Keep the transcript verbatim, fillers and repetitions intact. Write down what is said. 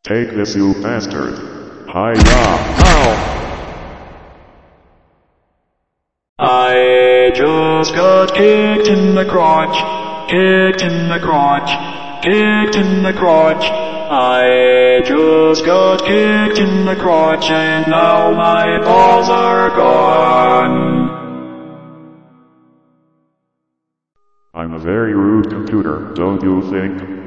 Take this, you bastard. Hi-ya! Ow! I just got kicked in the crotch, kicked in the crotch, kicked in the crotch. I just got kicked in the crotch and now my balls are gone. I'm a very rude computer, don't you think?